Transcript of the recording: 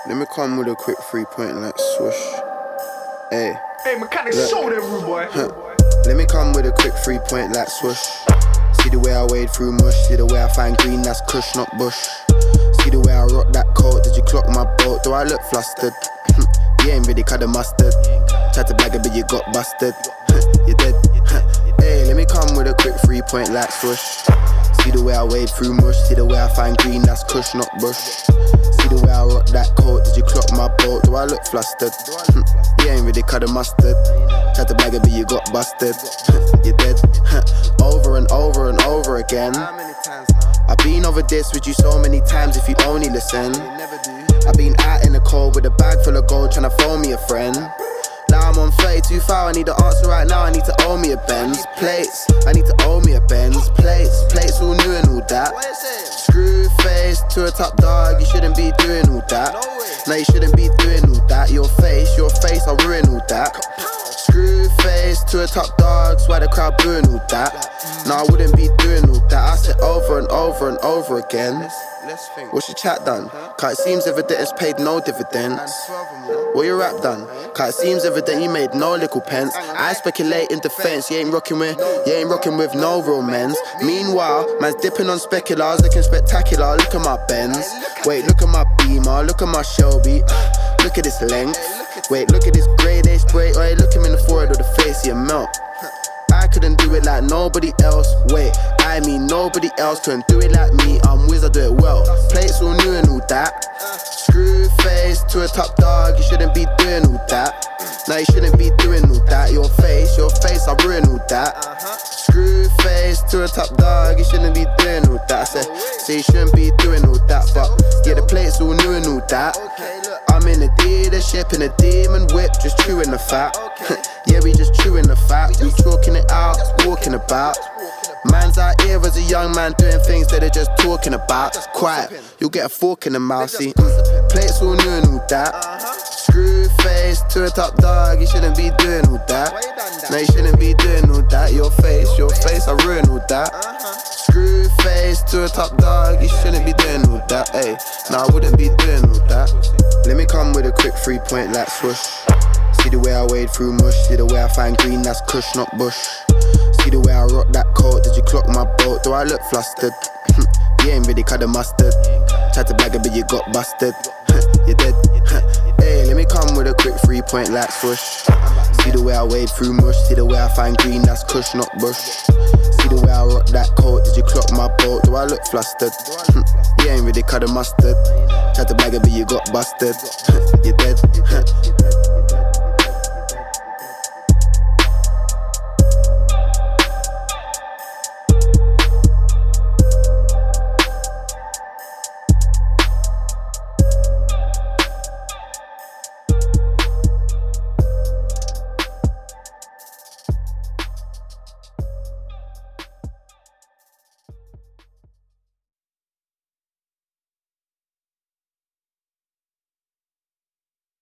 Let me come with a quick 3-point like swoosh. Hey, mechanic, show them, rude boy. Let me come with a quick 3-point like swoosh. See the way I wade through mush. See the way I find green, that's kush, not bush. See the way I rock that coat. Did you clock my boat? Do I look flustered? You ain't really cut the mustard. Tried to bag it, but you got busted. You're dead. Hey, let me come with a quick 3-point like swoosh. See the way I wade through mush. See the way I find green, that's kush, not bush. See the way I rock that coat. Did you clock my boat? Do I look flustered? You ain't really cut the mustard. Tried to bag it, but you got busted. You're dead. Over and over and over again. I've been over this with you so many times if you only listen. I've been out in the cold with a bag full of gold trying to phone me a friend. Now I'm on 32 foul, I need the answer right now, I need to owe me a Benz. Plates, I need to owe me a Benz. Plates all new and all that. Screw face to a top dog, you shouldn't be doing all that. No, you shouldn't be doing all that. Your face, I'll ruin all that. Screw face to a top dog, why the crowd booing all that. No, I wouldn't be doing all that. I said over and over and over again. What's your chat done? Cause it seems evident it's paid no dividends. What your rap done? Cause it seems evident you made no little pence. I speculate in defense, you ain't rocking with no real men's. Meanwhile, man's dipping on speculars, looking spectacular. Look at my Benz. Wait, look at my Beamer, look at my Shelby. Look at this length. Wait, look at this grey day spray. Wait, look him in the forehead or the face, he'll melt. I couldn't do it like nobody else. Wait, I mean nobody else couldn't do it like me. I'm whiz, I do it well. Plates all new and all that. Screw face to a top dog, you shouldn't be doing all that. No, you shouldn't be doing all that. Your face, I ruin all that. Screw face to a top dog, you shouldn't be doing all that. So you shouldn't be doing all that. But yeah, the plates all new and all that. I'm in a dealership in a demon whip, just chewing the fat. Yeah, we just chewing the fat. We chalking it out, walking about. Man's out here as a young man doing things that they're just talking about. Quiet, you'll get a fork in the mouth, see. Plates all new and all that. Screw face to a top dog, you shouldn't be doing all that. No, you shouldn't be doing all that. Your face, I ruin all that. Screw face to a top dog, you shouldn't be doing all that. Ay, no, I wouldn't be doing all that. Let me come with a quick 3-point like swoosh. See the way I wade through mush. See the way I find green, that's kush, not bush. See the way I rock that coat. Did you clock my boat? Do I look flustered? You ain't really cut the mustard. Tried to bag it, but you got busted. You're dead. Hey, let me come with a quick 3-point like swoosh. See the way I wade through mush. See the way I find green, that's kush, not bush. See the way I rock that coat. Did you clock my boat? Do I look flustered? You ain't really cut the mustard. Tried to bag it, but you got busted. You're dead.